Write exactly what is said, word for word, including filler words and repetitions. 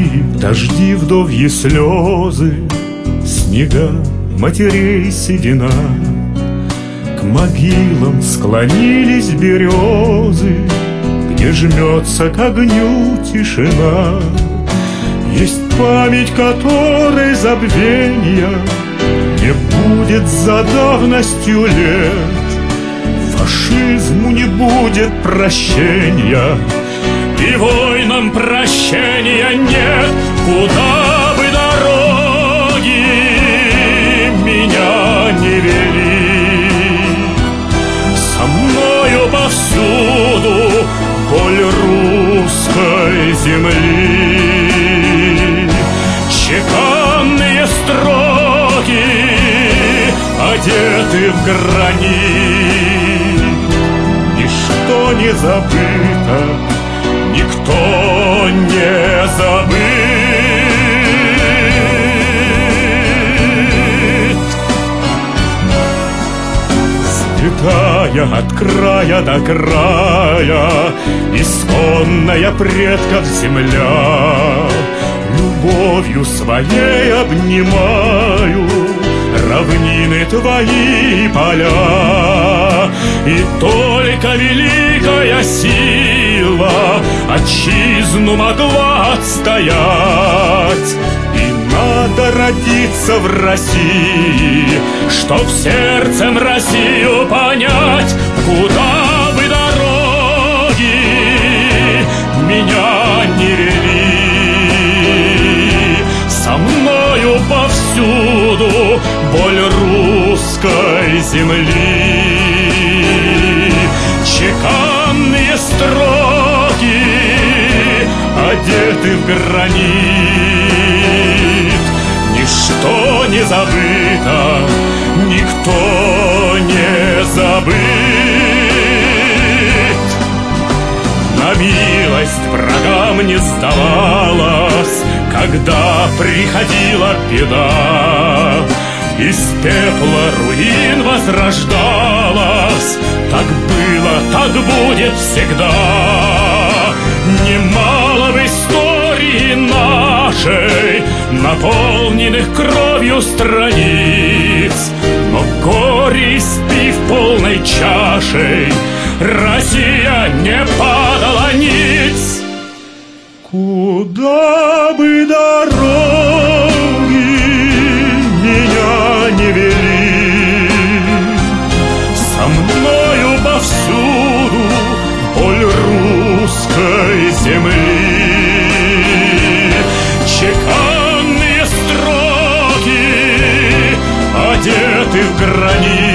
дожди, вдовьи слезы, снега матерей седина. К могилам склонились березы, где жмется к огню тишина. Есть память, которой забвенья не будет за давностью лет. Фашизму не будет прощения, и войнам прощения нет. Куда бы дороги меня не вели, со мною повсюду боль русской земли. Чеканные строки одеты в гранит, ничто не забыто, никто не забыт. Святая от края до края, исконная предков земля, любовью своей обнимаю равнины твои поля. И только великая сила отчизну могла отстоять. И надо родиться в России, чтоб сердцем Россию понять. Куда бы дороги меня не вели, со мною повсюду боль русской земли. Чеканные строки одеты в гранит, ничто не забыто, никто не забыт. На милость врагам не сдавалась, когда приходила беда. Из пепла руин возрождалась. Так было, так будет всегда. Немало в истории нашей наполненных кровью страниц, но горе испив полной чашей, Россия не падала ниц. Куда бы дороги меня не вели, со мною повсюду боль русской земли. Чеканные строки одеты в гранит,